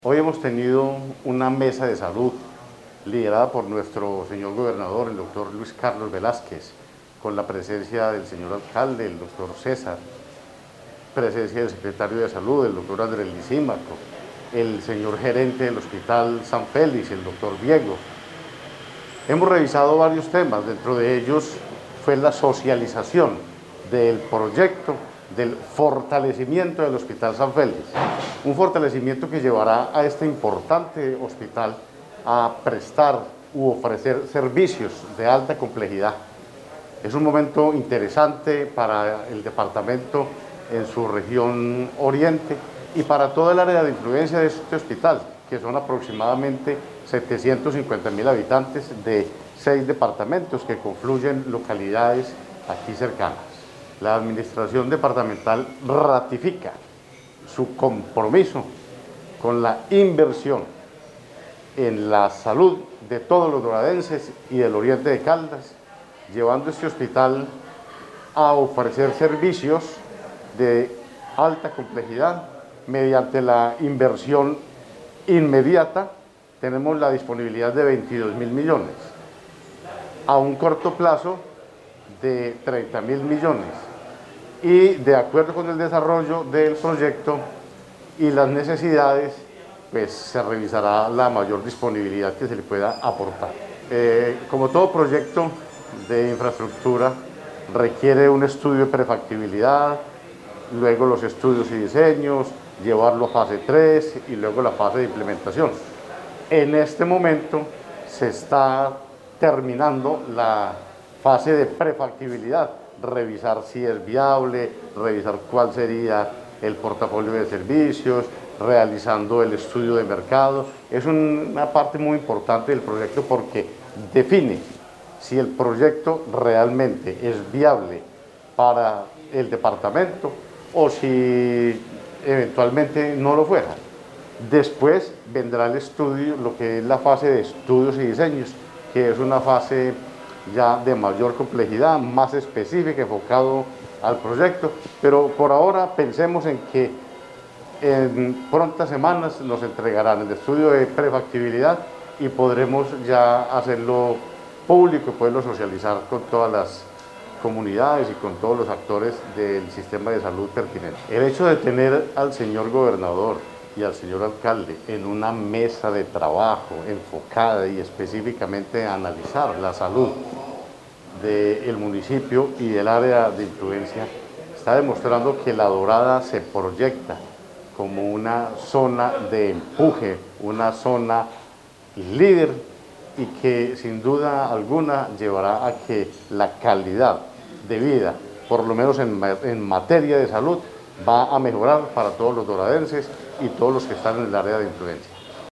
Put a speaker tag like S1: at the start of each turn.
S1: Hoy hemos tenido una mesa de salud liderada por nuestro señor gobernador, el doctor Luis Carlos Velázquez, con la presencia del señor alcalde, el doctor César, presencia del secretario de Salud, el doctor Andrés Lisímaco, el señor gerente del Hospital San Félix, el doctor Diego. Hemos revisado varios temas, dentro de ellos fue la socialización del proyecto del fortalecimiento del Hospital San Félix, un fortalecimiento que llevará a este importante hospital a prestar u ofrecer servicios de alta complejidad. Es un momento interesante para el departamento en su región oriente y para toda el área de influencia de este hospital, que son aproximadamente 750.000 habitantes de 6 departamentos que confluyen localidades aquí cercanas. La administración departamental ratifica su compromiso con la inversión en la salud de todos los doradenses y del oriente de Caldas, llevando este hospital a ofrecer servicios de alta complejidad mediante la inversión inmediata. Tenemos la disponibilidad de 22.000 millones, a un corto plazo de 30.000 millones, y de acuerdo con el desarrollo del proyecto y las necesidades, pues se revisará la mayor disponibilidad que se le pueda aportar. Como todo proyecto de infraestructura, requiere un estudio de prefactibilidad, luego los estudios y diseños, llevarlo a fase 3 y luego la fase de implementación. En este momento se está terminando la fase de prefactibilidad, revisar si es viable, revisar cuál sería el portafolio de servicios, realizando el estudio de mercado. Es una parte muy importante del proyecto porque define si el proyecto realmente es viable para el departamento o si eventualmente no lo fuera. Después vendrá el estudio, lo que es la fase de estudios y diseños, que es una fase ya de mayor complejidad, más específica, enfocado al proyecto, pero por ahora pensemos en que en prontas semanas nos entregarán el estudio de prefactibilidad y podremos ya hacerlo público y poderlo socializar con todas las comunidades y con todos los actores del sistema de salud pertinente. El hecho de tener al señor gobernador y al señor alcalde en una mesa de trabajo enfocada y específicamente a analizar la salud del municipio y del área de influencia, está demostrando que La Dorada se proyecta como una zona de empuje, una zona líder, y que sin duda alguna llevará a que la calidad de vida, por lo menos en materia de salud, va a mejorar para todos los doradenses y todos los que están en el área de influencia.